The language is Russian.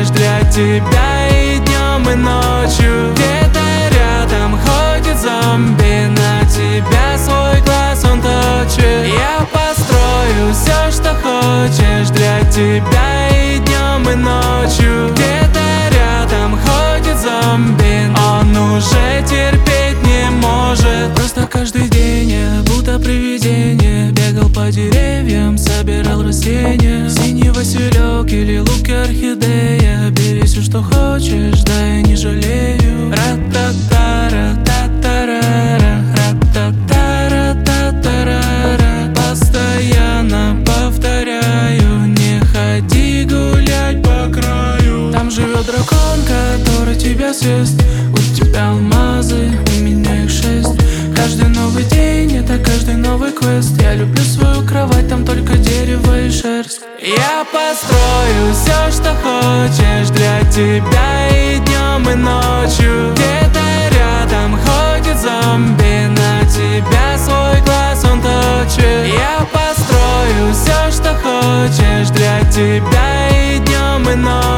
хочешь для тебя и днем, и ночью. Где-то рядом ходит зомби, на тебя свой глаз он точит. Я построю все, что хочешь для тебя и днем, и ночью. Где-то рядом ходит зомби, он уже терпеть не может. Просто каждый день я будто привидение бегал по деревьям, собирал растения. Синий василек или лук и орхидея. Бери все, что хочешь, да я не жалею. Ра-та-та-ра, та-та-ра-ра, ра-та-та-ра, та-та-ра-ра. Постоянно повторяю: не ходи гулять по краю. Там живет дракон, который тебя съест. У тебя алмазы, у меня их 6. Каждый новый день — это каждый новый квест. Я люблю свою кровать, там только дерево и шерсть. Я построю все, что хочешь для тебя и днем, и ночью. Где-то рядом ходит зомби, на тебя свой глаз он точит. Я построю все, что хочешь для тебя и днем, и ночью.